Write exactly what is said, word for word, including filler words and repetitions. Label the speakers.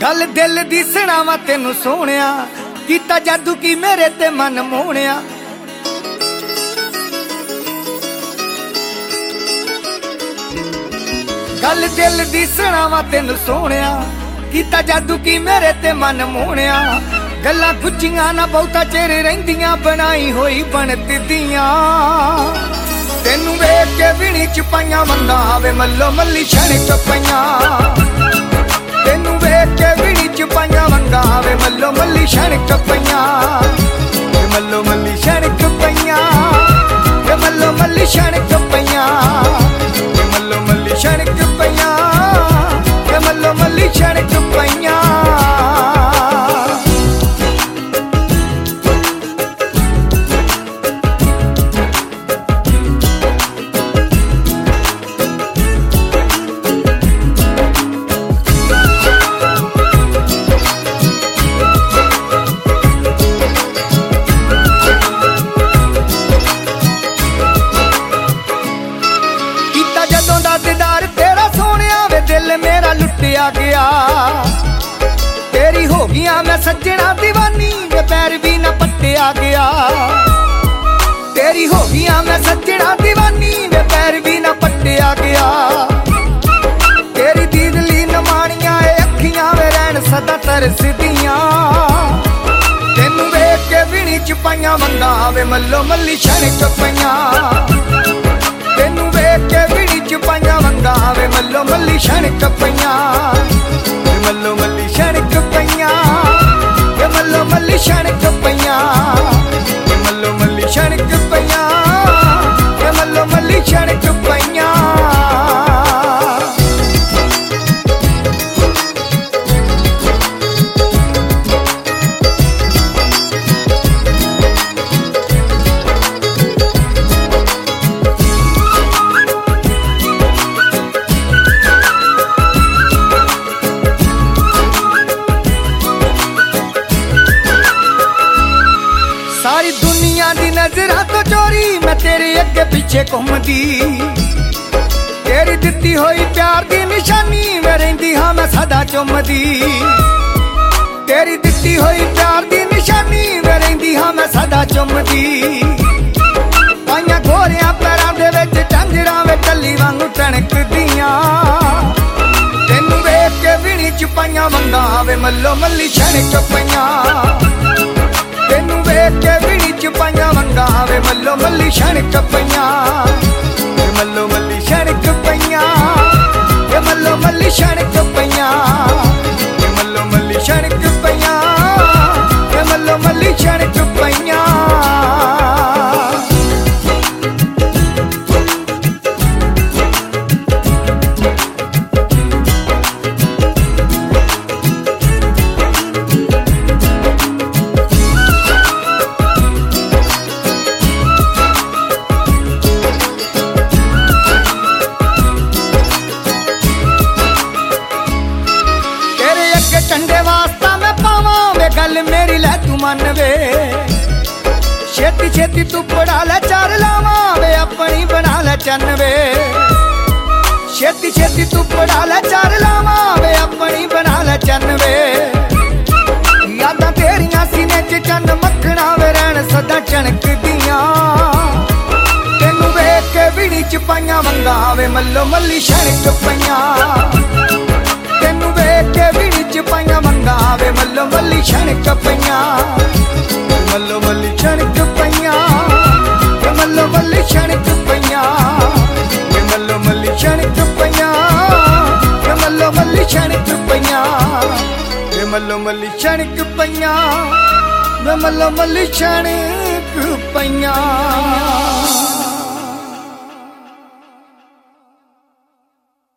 Speaker 1: गल दिल दी सुणावां तेनू सोहणिया, कीता जादू की मेरे ते मन मोहणिया। गल दिल दी सुणावां तेनू सोहणिया, कीता जादू की मेरे ते मन मोहणिया। गल्लां गुज्जियां ना बहुता चिर रहिंदियां, बनाई होई बनत दियां। तेनू वेख के विणी च पाइयां वंगां, वे मल्लो मल्ली छणक पईयां। तेनू वेख के विणी च पाइयां वंगां, वे मल्लो मल्ली छणक पईयां। वे मल्लो मल्ली छणक पईयां, वे मल्लो मल्ली छणक पईयां। वे मल्लो मल्ली छणक पईयां, वे मल्लो मल्ली छणक पईयां। दीदार तेरा सोनिया वे दिल मेरा लुटिया गया। तेरी हो गया मैं सज्जना दीवानी, वे पैर भी ना पट्टिया गया। तेरी हो गया मैं सज्जना दीवानी, वे पैर भी ना पट्टिया गया। तेरी दीदली नमानियां अखियां वे रैन सदा तरसदियां। तेनू वेख के विणी च पाइयां वंगां, वे मल्लो मल्ली छणक पईयां। तेनू वेख के विणी च पाइयां वंगां, वे मल्लो मल्ली छणक पईयां। वे मल्लो मल्ली छणक पईयां, वे मल्लो मल्ली छणक पईयां। वे मल्लो मल्ली छणक पईयां, वे मल्लो मल्ली छणक पईयां। सारी दुनिया दी नजरां तो चोरी मैं तेरे अगे पीछे घूमदी। तेरी दित्ती होई प्यार दी निशानी, मैं रहिंदी हां मैं सदा चुमदी। तेरी दित्ती होई प्यार दी निशानी, मैं रहिंदी हां मैं सदा चुमदी। पाइयां गोरियां पैरां दे विच झांजरां, वे टल्ली वांगू टणकदियां। तेनू वेख के विणी च पाइयां वंगां, वे मल्लो मल्ली छणक पईयां। तेनू वेख के विणी च पाइयां वंगां, वे मल्लो मल्ली छणक पईयां। वे मल्लो मल्ली छणक पईयां, वे मल्लो मल्ली छणक पईयां। वे मल्लो मल्ली छणक पईयां, वे मल्लो मल्ली छणक पईयां। ठंडे वास्ता मैं पावां, वे गल मेरी लै तू मन वे। छेती छेती तू पड़ा लै चार लावां, वे अपनी बना लै चन वे। छेती छेती तू पड़ा लै चार लावां, वे अपनी बना लै चन वे। यादां तेरियां सीने च चन मक्खना, वे रैन सदा चणकदियां। तेनू वेख के विणी च पाइयां वंगां, वे मल्लो मल्ली छणक पईयां। तेनू वेख के विणी च पाइयां वंगां, वे मल्लो मल्ली छणक पईयां। मल्लो मल्ली छणक पईयां, वे मल्लो मल्ली छणक पईयां। वे मल्लो मल्ली छणक पईयां, वे मल्लो मल्ली छणक पईयां। वे मल्लो मल्ली छणक पईयां, वे मल्लो मल्ली छणक पईयां।